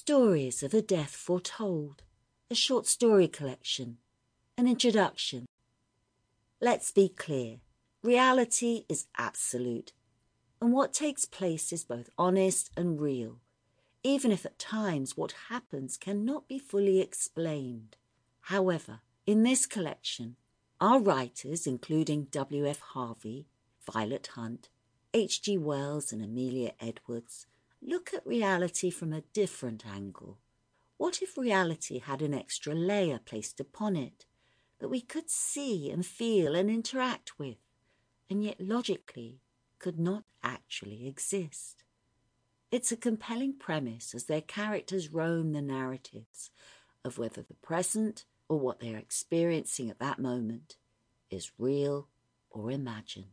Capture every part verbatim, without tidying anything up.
Stories of a Death Foretold, a short story collection, an introduction. Let's be clear, reality is absolute, and what takes place is both honest and real, even if at times what happens cannot be fully explained. However, in this collection, our writers, including W F Harvey, Violet Hunt, H G Wells and Amelia Edwards, look at reality from a different angle. What if reality had an extra layer placed upon it that we could see and feel and interact with, and yet logically could not actually exist? It's a compelling premise as their characters roam the narratives of whether the present or what they're experiencing at that moment is real or imagined.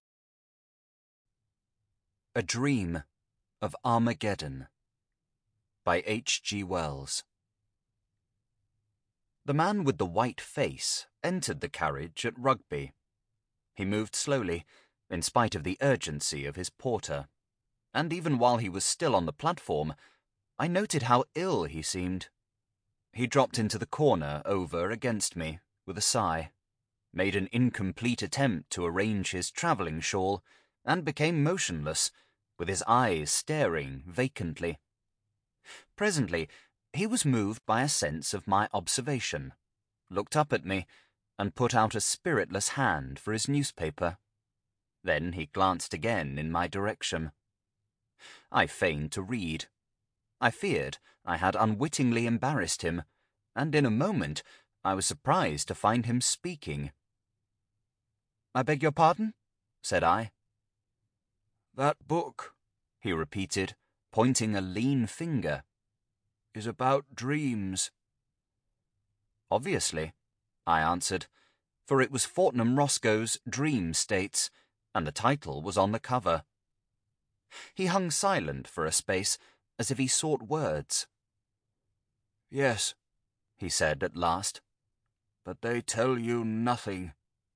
A Dream of Armageddon by H G Wells. The man with the white face entered the carriage at Rugby. He moved slowly, in spite of the urgency of his porter, and even while he was still on the platform, I noted how ill he seemed. He dropped into the corner over against me with a sigh, made an incomplete attempt to arrange his travelling shawl, and became motionless, with his eyes staring vacantly. Presently, he was moved by a sense of my observation, looked up at me, and put out a spiritless hand for his newspaper. Then he glanced again in my direction. I feigned to read. I feared I had unwittingly embarrassed him, and in a moment I was surprised to find him speaking. "I beg your pardon?" said I. "That book," he repeated, pointing a lean finger, "is about dreams." "Obviously," I answered, for it was Fortnum Roscoe's Dream States, and the title was on the cover. He hung silent for a space, as if he sought words. "Yes," he said at last, "but they tell you nothing."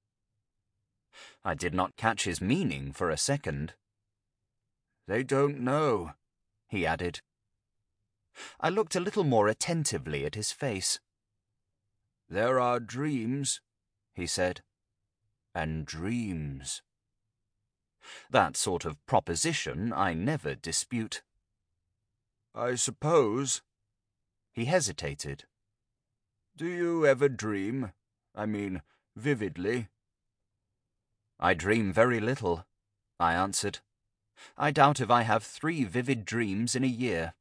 I did not catch his meaning for a second. "They don't know," he added. I looked a little more attentively at his face. "There are dreams," he said, "and dreams." That sort of proposition I never dispute. "I suppose—" He hesitated. "Do you ever dream? I mean, vividly?" "I dream very little," I answered. "I doubt if I have three vivid dreams in a year."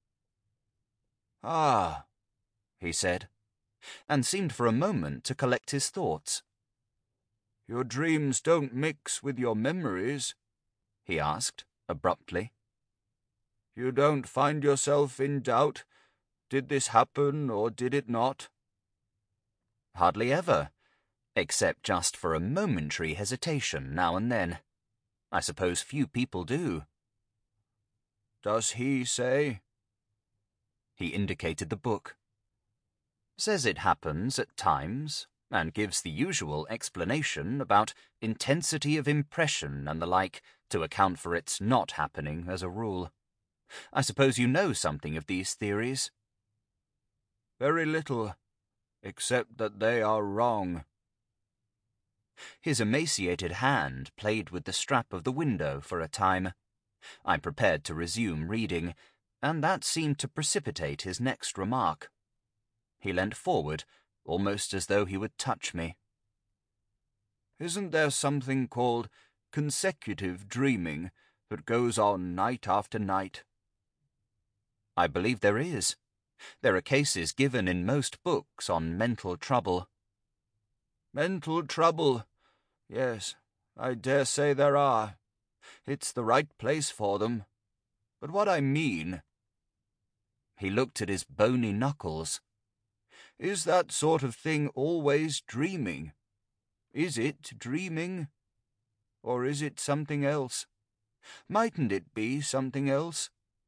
"Ah," he said, and seemed for a moment to collect his thoughts. "Your dreams don't mix with your memories?" he asked, abruptly. "You don't find yourself in doubt? Did this happen, or did it not?" "Hardly ever, except just for a momentary hesitation now and then. I suppose few people do." "Does he say?" He indicated the book. "Says it happens at times, and gives the usual explanation about intensity of impression and the like to account for its not happening as a rule. I suppose you know something of these theories?" "Very little, except that they are wrong." His emaciated hand played with the strap of the window for a time. I prepared to resume reading, and that seemed to precipitate his next remark. He leant forward, almost as though he would touch me. "Isn't there something called consecutive dreaming that goes on night after night?" "I believe there is. There are cases given in most books on mental trouble." "Mental trouble? Yes, I dare say there are. It's the right place for them. But what I mean—" He looked at his bony knuckles. "Is that sort of thing always dreaming? Is it dreaming? Or is it something else? Mightn't it be something else?"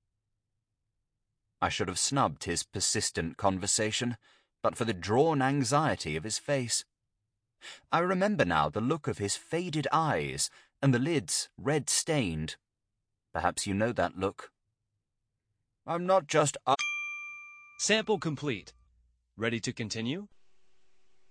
I should have snubbed his persistent conversation, but for the drawn anxiety of his face. I remember now the look of his faded eyes and the lids red-stained. Perhaps you know that look. "I'm not just..." Sample complete. Ready to continue?